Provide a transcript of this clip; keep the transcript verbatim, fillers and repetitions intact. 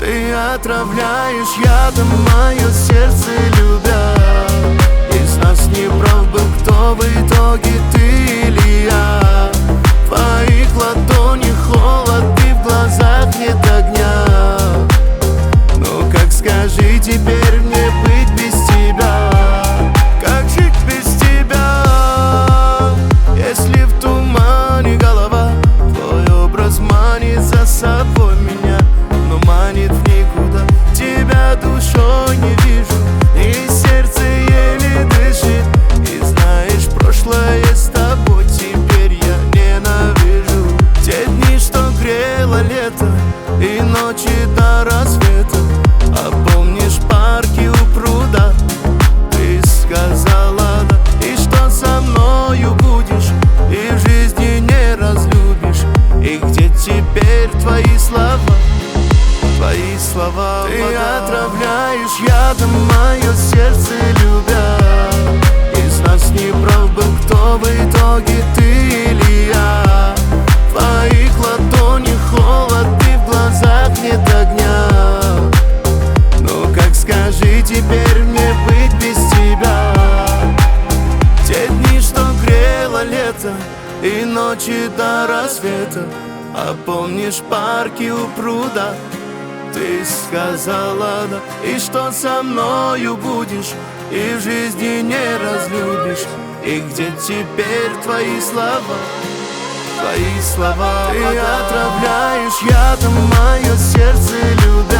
Ты отравляешь ядом мое сердце, любя. Из нас не прав был кто в итоге, ты или я. В твоих ладонях холод и в глазах нет огня. Ну как, скажи теперь мне быть без тебя? Как жить без тебя? Если в тумане голова, твой образ манит за собой меня, но манит в никуда. Тебя душой не вижу, и сердце еле дышит. И знаешь, прошлое с тобой теперь я ненавижу. Те дни, что грело лето, и ночи до рассвета. А помнишь парки у пруда? Ты сказала да, и что со мною будешь, и в жизни не разлюбишь. И где теперь твои слова? Твои слова. Ты отравляешь ядом мое сердце, любя. Из нас не прав был кто в итоге, ты или я. В твоих ладонях холод и в глазах нет огня. Ну как, скажи теперь мне быть без тебя? Те дни, что грело лето, и ночи до рассвета. А помнишь парки у пруда? Ты сказала да, и что со мною будешь, и в жизни не разлюбишь. И где теперь твои слова? Твои слова. Ты отравляешь ядом мое сердце, любя.